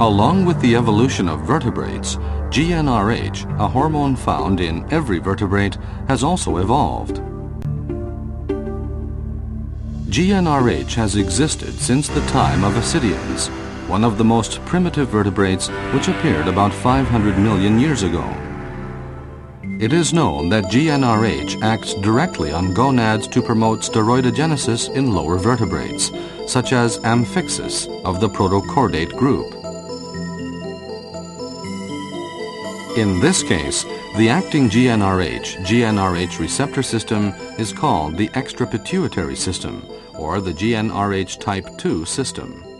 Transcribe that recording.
Along with the evolution of vertebrates, GnRH, a hormone found in every vertebrate, has also evolved. GnRH has existed since the time of ascidians, one of the most primitive vertebrates which appeared about 500 million years ago. It is known that GnRH acts directly on gonads to promote steroidogenesis in lower vertebrates, such as Amphixis of the protochordate group. In this case, the acting GnRH receptor system is called the extrapituitary system, or the GnRH type 2 system.